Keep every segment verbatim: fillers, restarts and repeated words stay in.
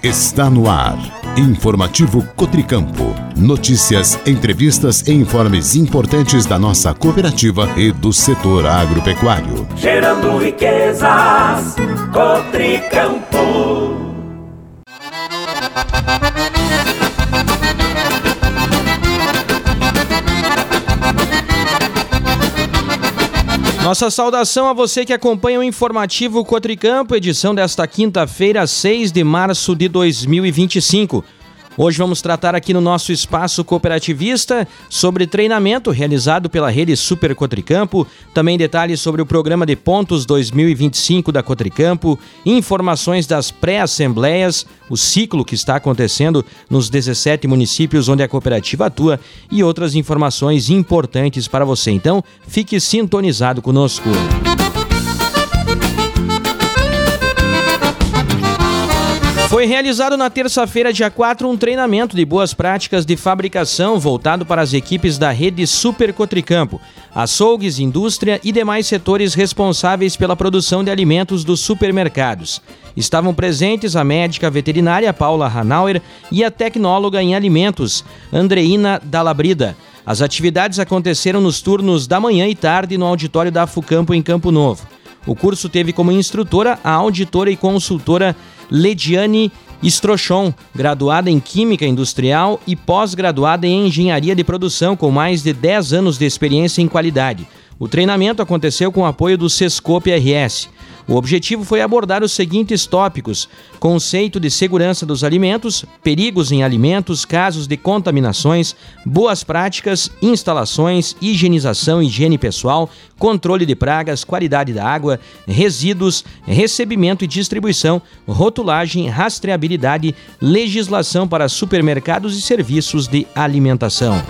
Está no ar. Informativo Cotricampo. Notícias, entrevistas e informes importantes da nossa cooperativa e do setor agropecuário. Gerando riquezas, Cotricampo. Nossa saudação a você que acompanha o Informativo Cotricampo, edição desta quinta-feira, seis de março de dois mil e vinte e cinco. Hoje vamos tratar aqui no nosso espaço cooperativista sobre treinamento realizado pela rede Super Cotricampo, também detalhes sobre o programa de pontos dois mil e vinte e cinco da Cotricampo, informações das pré-assembleias, o ciclo que está acontecendo nos dezessete municípios onde a cooperativa atua e outras informações importantes para você. Então, fique sintonizado conosco. Foi realizado na terça-feira, dia quatro, um treinamento de boas práticas de fabricação voltado para as equipes da rede Super Cotricampo, açougues, indústria e demais setores responsáveis pela produção de alimentos dos supermercados. Estavam presentes a médica veterinária Paula Hanauer e a tecnóloga em alimentos, Andreina Dalabrida. As atividades aconteceram nos turnos da manhã e tarde no auditório da Fucampo em Campo Novo. O curso teve como instrutora a auditora e consultora Lediane Strochon, graduada em Química Industrial e pós-graduada em Engenharia de Produção, com mais de dez anos de experiência em qualidade. O treinamento aconteceu com o apoio do Sescope R S. O objetivo foi abordar os seguintes tópicos: conceito de segurança dos alimentos, perigos em alimentos, casos de contaminações, boas práticas, instalações, higienização e higiene pessoal, controle de pragas, qualidade da água, resíduos, recebimento e distribuição, rotulagem, rastreabilidade, legislação para supermercados e serviços de alimentação.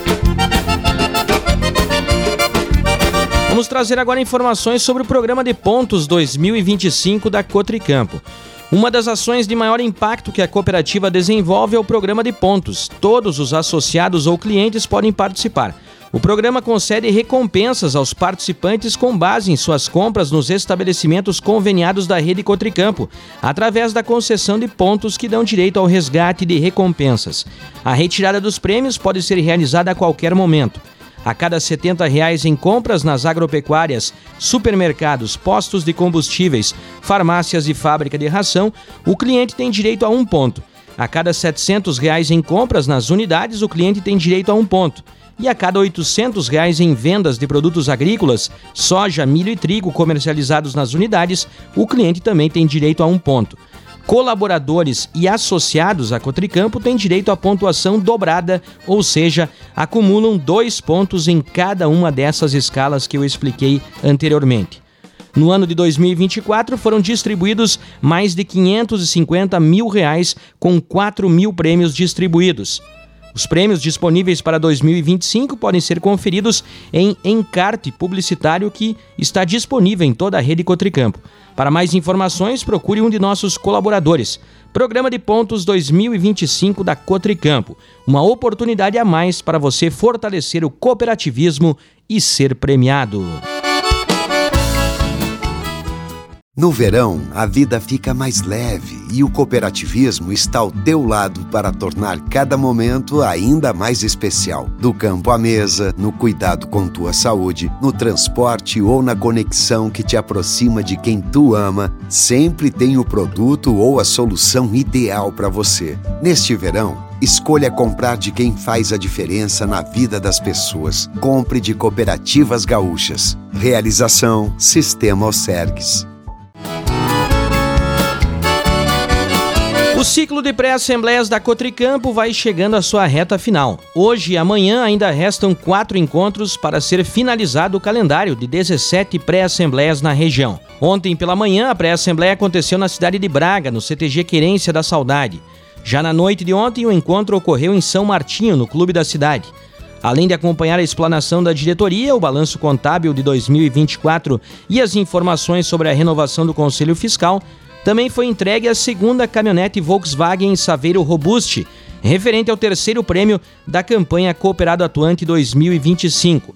Vamos trazer agora informações sobre o programa de pontos dois mil e vinte e cinco da Cotricampo. Uma das ações de maior impacto que a cooperativa desenvolve é o programa de pontos. Todos os associados ou clientes podem participar. O programa concede recompensas aos participantes com base em suas compras nos estabelecimentos conveniados da rede Cotricampo, através da concessão de pontos que dão direito ao resgate de recompensas. A retirada dos prêmios pode ser realizada a qualquer momento. A cada setenta reais em compras nas agropecuárias, supermercados, postos de combustíveis, farmácias e fábrica de ração, o cliente tem direito a um ponto. A cada setecentos reais em compras nas unidades, o cliente tem direito a um ponto. E a cada oitocentos reais em vendas de produtos agrícolas, soja, milho e trigo comercializados nas unidades, o cliente também tem direito a um ponto. Colaboradores e associados à Cotricampo têm direito à pontuação dobrada, ou seja, acumulam dois pontos em cada uma dessas escalas que eu expliquei anteriormente. No ano de dois mil e vinte e quatro foram distribuídos mais de quinhentos e cinquenta mil reais com quatro mil prêmios distribuídos. Os prêmios disponíveis para dois mil e vinte e cinco podem ser conferidos em encarte publicitário que está disponível em toda a rede Cotricampo. Para mais informações, procure um de nossos colaboradores. Programa de Pontos dois mil e vinte e cinco da Cotricampo. Uma oportunidade a mais para você fortalecer o cooperativismo e ser premiado. No verão, a vida fica mais leve e o cooperativismo está ao teu lado para tornar cada momento ainda mais especial. Do campo à mesa, no cuidado com tua saúde, no transporte ou na conexão que te aproxima de quem tu ama, sempre tem o produto ou a solução ideal para você. Neste verão, escolha comprar de quem faz a diferença na vida das pessoas. Compre de Cooperativas Gaúchas. Realização Sistema Osergues. O ciclo de pré-assembleias da Cotricampo vai chegando à sua reta final. Hoje e amanhã ainda restam quatro encontros para ser finalizado o calendário de dezessete pré-assembleias na região. Ontem pela manhã, a pré-assembleia aconteceu na cidade de Braga, no C T G Querência da Saudade. Já na noite de ontem, o encontro ocorreu em São Martinho, no clube da cidade. Além de acompanhar a explanação da diretoria, o balanço contábil de dois mil e vinte e quatro e as informações sobre a renovação do Conselho Fiscal, também foi entregue a segunda caminhonete Volkswagen Saveiro Robuste, referente ao terceiro prêmio da campanha Cooperado Atuante dois mil e vinte e cinco.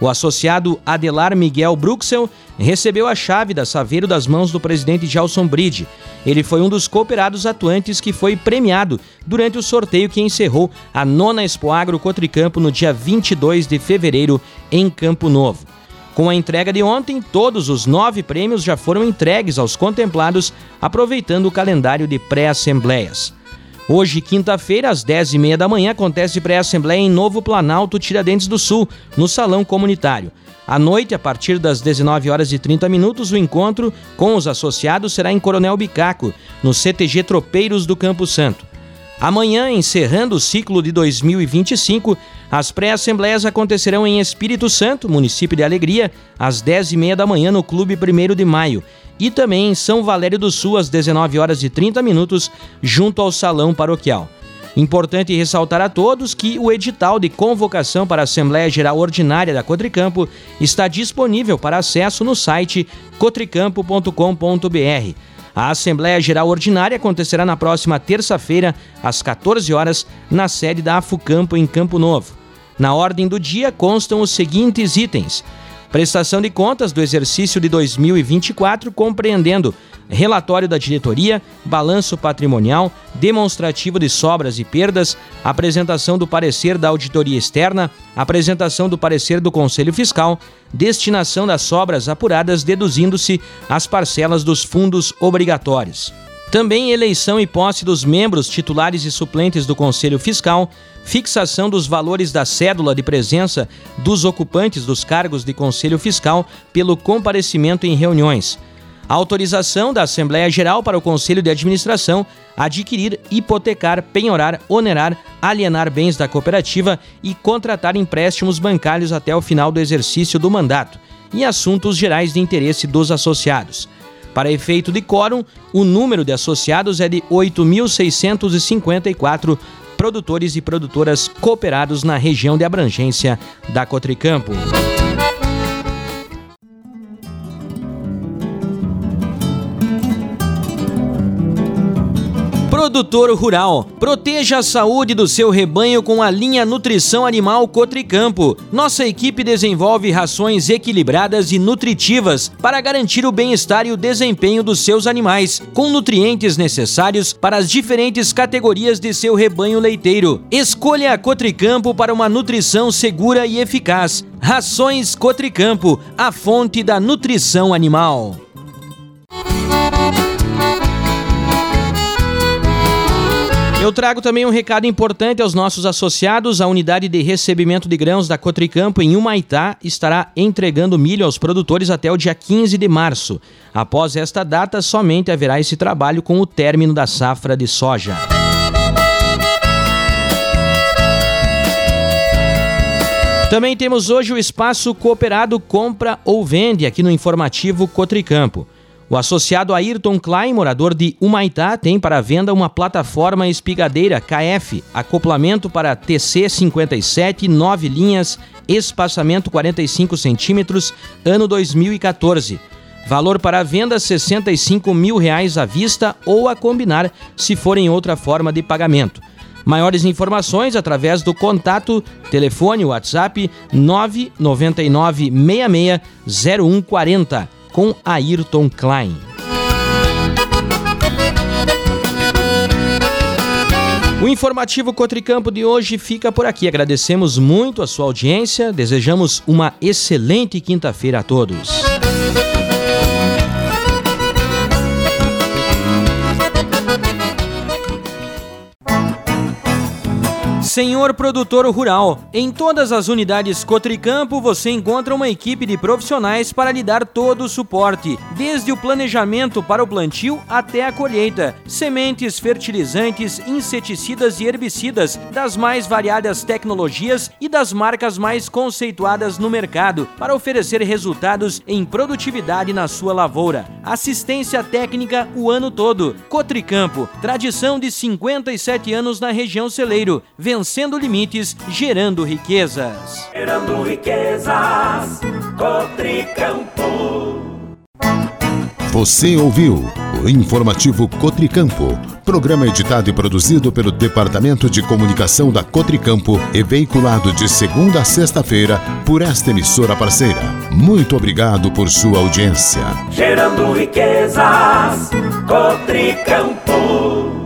O associado Adelar Miguel Bruxel recebeu a chave da Saveiro das mãos do presidente Gelson Bride. Ele foi um dos cooperados atuantes que foi premiado durante o sorteio que encerrou a nona Expoagro Cotricampo no dia vinte e dois de fevereiro em Campo Novo. Com a entrega de ontem, todos os nove prêmios já foram entregues aos contemplados, aproveitando o calendário de pré-assembleias. Hoje, quinta-feira, às dez e meia da manhã, acontece pré-assembleia em Novo Planalto, Tiradentes do Sul, no Salão Comunitário. À noite, a partir das dezenove horas e trinta minutos, o encontro com os associados será em Coronel Bicaco, no C T G Tropeiros do Campo Santo. Amanhã, encerrando o ciclo de dois mil e vinte e cinco, as pré-assembleias acontecerão em Espírito Santo, município de Alegria, às dez e meia da manhã no Clube primeiro de maio. E também em São Valério do Sul, às dezenove horas e trinta minutos, junto ao Salão Paroquial. Importante ressaltar a todos que o edital de convocação para a Assembleia Geral Ordinária da Cotricampo está disponível para acesso no site cotricampo ponto com ponto b r. A Assembleia Geral Ordinária acontecerá na próxima terça-feira, às quatorze horas, na sede da Afucampo, em Campo Novo. Na ordem do dia constam os seguintes itens: prestação de contas do exercício de dois mil e vinte e quatro, compreendendo relatório da diretoria, balanço patrimonial, demonstrativo de sobras e perdas, apresentação do parecer da auditoria externa, apresentação do parecer do Conselho Fiscal, destinação das sobras apuradas deduzindo-se as parcelas dos fundos obrigatórios. Também eleição e posse dos membros titulares e suplentes do Conselho Fiscal, fixação dos valores da cédula de presença dos ocupantes dos cargos de Conselho Fiscal pelo comparecimento em reuniões, autorização da Assembleia Geral para o Conselho de Administração adquirir, hipotecar, penhorar, onerar, alienar bens da cooperativa e contratar empréstimos bancários até o final do exercício do mandato e assuntos gerais de interesse dos associados. Para efeito de quórum, o número de associados é de oito mil seiscentos e cinquenta e quatro produtores e produtoras cooperados na região de abrangência da Cotricampo. Produtor rural, proteja a saúde do seu rebanho com a linha Nutrição Animal Cotricampo. Nossa equipe desenvolve rações equilibradas e nutritivas para garantir o bem-estar e o desempenho dos seus animais, com nutrientes necessários para as diferentes categorias de seu rebanho leiteiro. Escolha a Cotricampo para uma nutrição segura e eficaz. Rações Cotricampo, a fonte da nutrição animal. Eu trago também um recado importante aos nossos associados. A unidade de recebimento de grãos da Cotricampo em Humaitá estará entregando milho aos produtores até o dia quinze de março. Após esta data, somente haverá esse trabalho com o término da safra de soja. Também temos hoje o espaço cooperado Compra ou Vende aqui no informativo Cotricampo. O associado Ayrton Klein, morador de Humaitá, tem para venda uma plataforma espigadeira K F, acoplamento para T C cinquenta e sete, nove linhas, espaçamento quarenta e cinco centímetros, ano dois mil e quatorze. Valor para a venda sessenta e cinco mil reais à vista ou a combinar, se for em outra forma de pagamento. Maiores informações através do contato, telefone WhatsApp nove nove nove seis seis zero um quatro zero. Com Ayrton Klein. O informativo Cotricampo de hoje fica por aqui. Agradecemos muito a sua audiência, desejamos uma excelente quinta-feira a todos. Senhor produtor rural, em todas as unidades Cotricampo você encontra uma equipe de profissionais para lhe dar todo o suporte, desde o planejamento para o plantio até a colheita, sementes, fertilizantes, inseticidas e herbicidas das mais variadas tecnologias e das marcas mais conceituadas no mercado, para oferecer resultados em produtividade na sua lavoura. Assistência técnica o ano todo. Cotricampo, tradição de cinquenta e sete anos na região celeiro, vencendo limites, gerando riquezas. Gerando riquezas, Cotricampo. Você ouviu o Informativo Cotricampo, programa editado e produzido pelo Departamento de Comunicação da Cotricampo e veiculado de segunda a sexta-feira por esta emissora parceira. Muito obrigado por sua audiência. Gerando riquezas, Cotricampo.